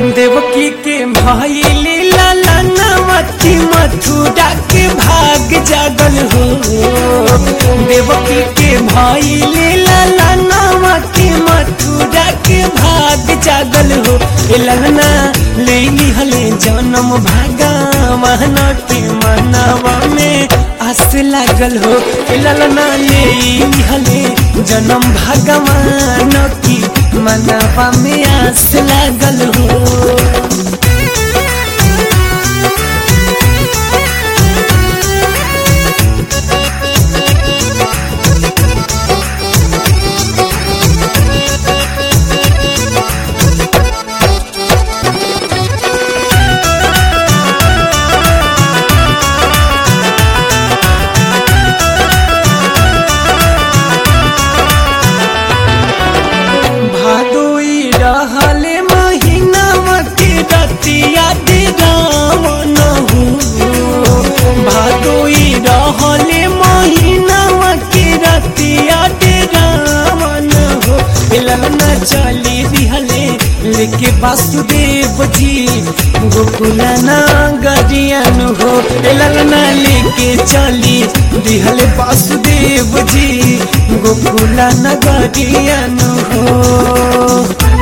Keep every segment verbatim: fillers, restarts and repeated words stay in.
देवकी के भइली ललनवती मथुरा के भाग जागल हो। देवकी के भइली ललनवती मथुरा के भाग जागल हो। ए ललना ले लिहले जन्म भगवान के मनवा में आस लागल हो। ए ललना ले लिहले जन्म भगवान की मनवा में आस लागल हो। भादोई रहले महीनावा के रतिया दे रावण हो। भादोई रहले महीनावा के रतिया दे रावण हो। ललना चली दिहले लेके वासुदेव जी गोकुला नगरियन हो। ललना लेके चली दिहले वासुदेव जी गोकुला नगरियन हो।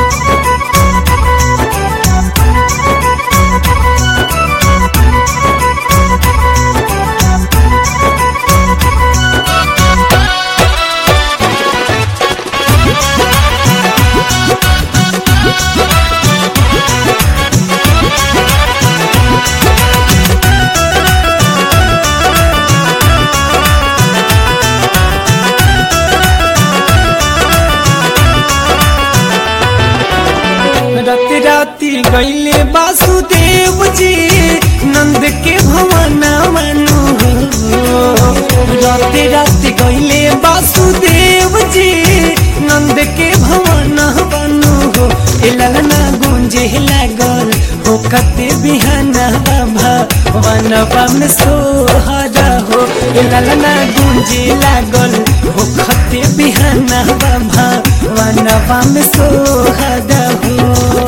राति राति गईले वासुदेव जी नंद के भवन मनु हो। राति राति गईले वासुदेव जी नंद के भवन बनु हो। ललना गुंजे लागल हो कते बिहाना भवनवा में सोहरा हो। ललना गुंजे लागल हो कते बिहाना भवनवा में सोहरा हो।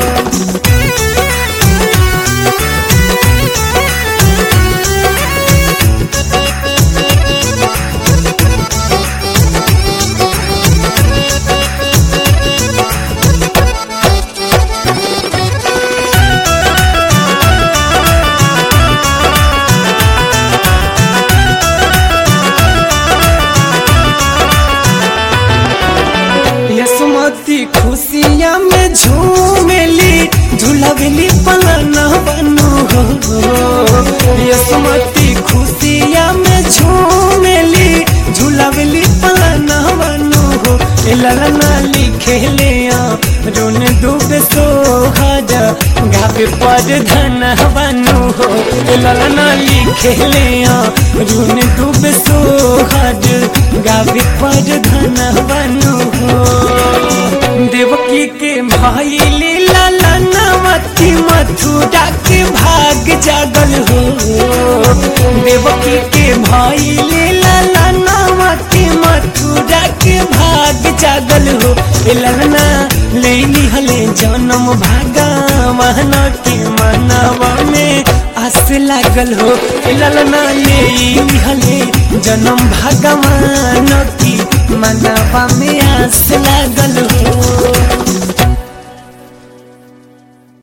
यसमती खुशियाँ में झूमेली झूलावेली पलन बनु हो। यसमती खुशियाँ में झूमेली झूलावेली पलन बनु हो। ललना लिखेले रोन डूबे सोहर गावे पर धन बनु हो। ललना लिखेले रोन डूबे सोहर गावे पर धन बनु हो। देवकी के भइली ललनवती मथुरा के भाग जागल हो। देवकी के भइली ललनवती मथुरा के भाग जागल हो। ललना ले लिहले जन्म भगवान के मनवा में आस लागल हो। ललना ले लिहले जन्म भगवान की मनवा में आस लागल हो।